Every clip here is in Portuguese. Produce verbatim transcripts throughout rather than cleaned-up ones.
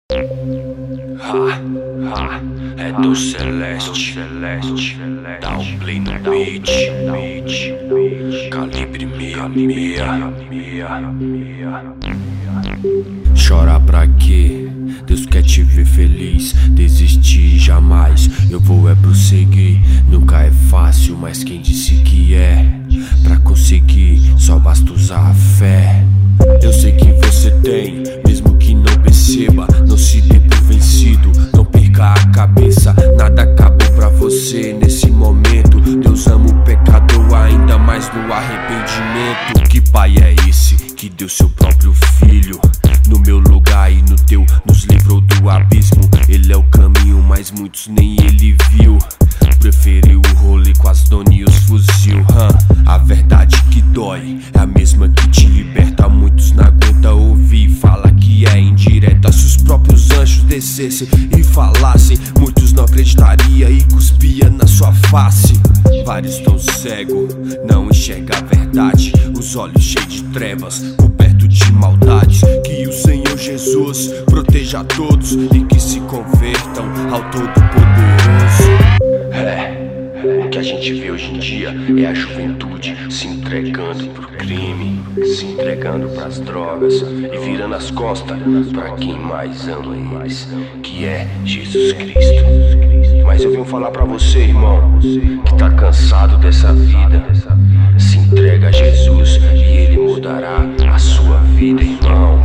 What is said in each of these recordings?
Ha, ha, é do Celeste, Celeste, dá um play no beat, beat, calibre meia, meia, meia. Chora pra quê? Deus quer te ver feliz, desistir jamais, eu vou é prosseguir. Nunca é fácil, mas quem disse que é? Pra conseguir, só basta usar a fé. Eu sei que você tem, mesmo que não perceba. Não se dê por vencido, não perca a cabeça. Nada acabou pra você nesse momento. Deus ama o pecador ainda mais no arrependimento. Que pai é esse que deu seu próprio filho no meu lugar e no teu, nos livrou do abismo? Ele é o caminho, mas muitos nem ele viu. Preferiu o rolê com as donas e os fuzil. hum. A verdade que dói é a mesma que te liberta. Muitos não aguentam ouvir, fala que é indireta. Se os próprios anjos descessem e falassem, muitos não acreditariam e cuspia na sua face. Vários estão cegos, não enxerga a verdade, os olhos cheios de trevas, coberto de maldades. Que o Senhor Jesus proteja a todos e que se convertam ao Todo-Poderoso. É, o que a gente vê hoje em dia é a juventude se entregando pro crime, se entregando pras drogas e virando as costas pra quem mais ama eles, que é Jesus Cristo. Mas eu venho falar pra você, irmão, que tá cansado dessa vida. Se entrega a Jesus e Ele mudará a sua vida, irmão.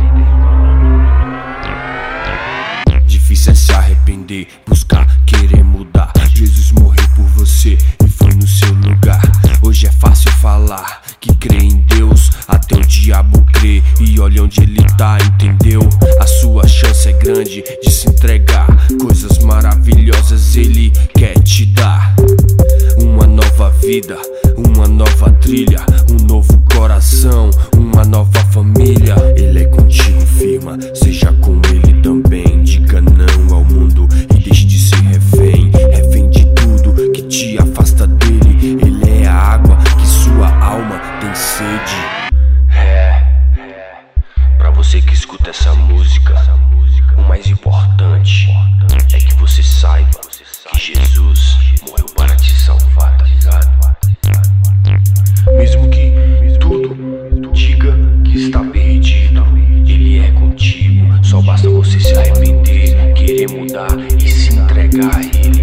Difícil é se arrepender, buscar, querer mudar. Jesus morreu por você e foi no seu lugar. Hoje é fácil falar que crê em Deus, até o diabo crê e olha onde ele tá, entendeu? A sua chance é grande de se entregar, coisas maravilhosas ele quer te dar. Uma nova vida, uma nova trilha, um novo coração, uma nova família. Ele é contigo, firma, seja com ele também. Diga não ao mundo e deixe de ser refém. Refém de tudo que te afasta dele. Ele é a água que sua alma tem sede. É, pra você que escuta essa música, o mais importante é que você saiba que Jesus morreu para te salvar, tá ligado? Mesmo que tudo diga que está perdido, Ele é contigo. Só basta você se arrepender, querer mudar e se entregar a Ele.